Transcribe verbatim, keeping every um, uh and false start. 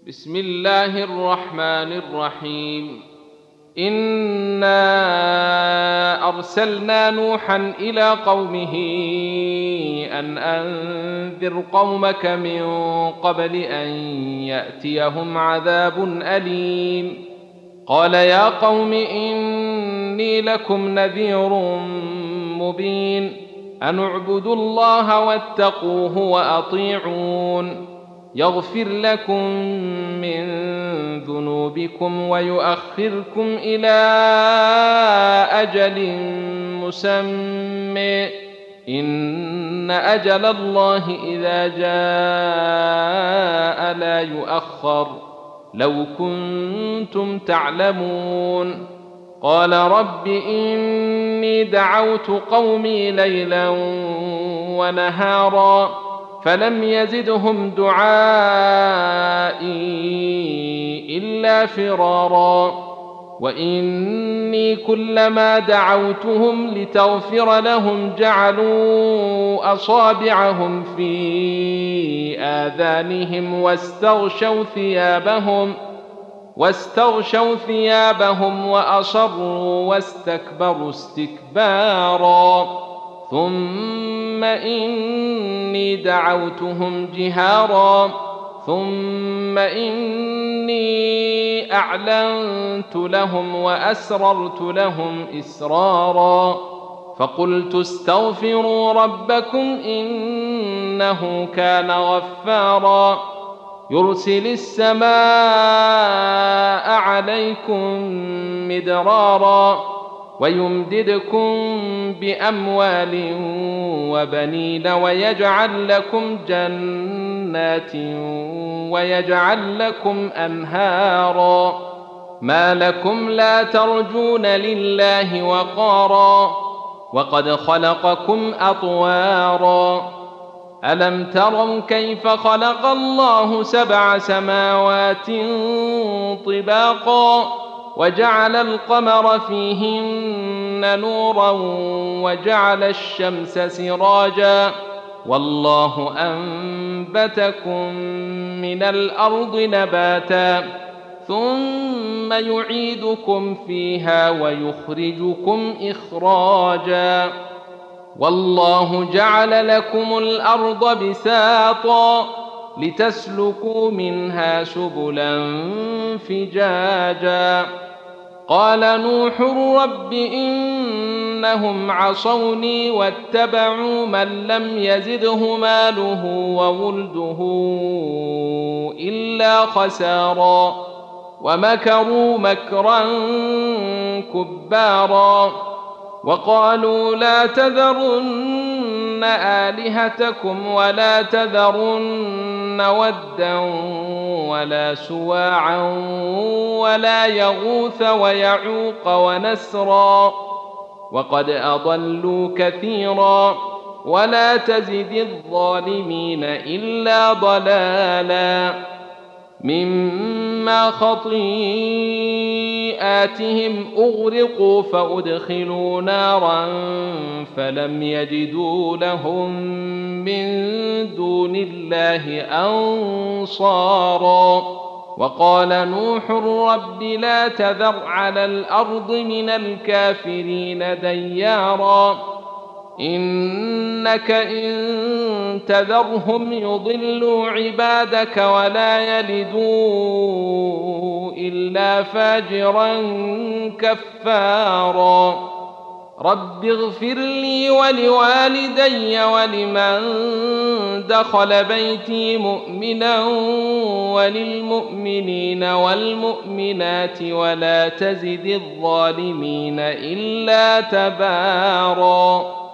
بسم الله الرحمن الرحيم. إنا أرسلنا نوحا إلى قومه أن أنذر قومك من قبل أن يأتيهم عذاب أليم. قال يا قوم إني لكم نذير مبين أن اعبدوا الله واتقوه وأطيعون يغفر لكم من ذنوبكم ويؤخركم إلى أجل مسمى إن أجل الله إذا جاء لا يؤخر لو كنتم تعلمون. قال رب إني دعوت قومي ليلا ونهارا فلم يزدهم دعائي إلا فرارا وإني كلما دعوتهم لتغفر لهم جعلوا أصابعهم في آذانهم واستغشوا ثيابهم واستغشوا ثيابهم وأصروا واستكبروا استكبارا ثم إني دعوتهم جهارا ثم إني أعلنت لهم وأسررت لهم إسرارا فقلت استغفروا ربكم إنه كان غفارا يرسل السماء عليكم مدرارا ويمددكم بأموال وبنين ويجعل لكم جنات ويجعل لكم أنهارا ما لكم لا ترجون لله وقارا وقد خلقكم أطوارا ألم تروا كيف خلق الله سبع سماوات طباقا وجعل القمر فيهن نورا وجعل الشمس سراجا والله أنبتكم من الأرض نباتا ثم يعيدكم فيها ويخرجكم إخراجا والله جعل لكم الأرض بساطا لتسلكوا منها سبلا فجاجا قال نوح رب إنهم عصوني واتبعوا من لم يزده ماله وولده إلا خسارا ومكروا مكرا كبارا وقالوا لا تذرن آلهتكم ولا تذرن ودا ولا سواعا ولا يغوث ويعوق ونسرا وقد أضلوا كثيرا ولا تزد الظالمين إلا ضلالا مما خطيئاتهم أغرقوا فأدخلوا نارا فلم يجدوا لهم من دون الله أنصارا وقال نوح رب لا تذر على الأرض من الكافرين ديارا إنك إن تذرهم يضلوا عبادك ولا يلدوا إلا فاجرا كفارا رب اغفر لي ولوالدي ولمن دخل بيتي مؤمنا وللمؤمنين والمؤمنات ولا تزد الظالمين إلا تبارا.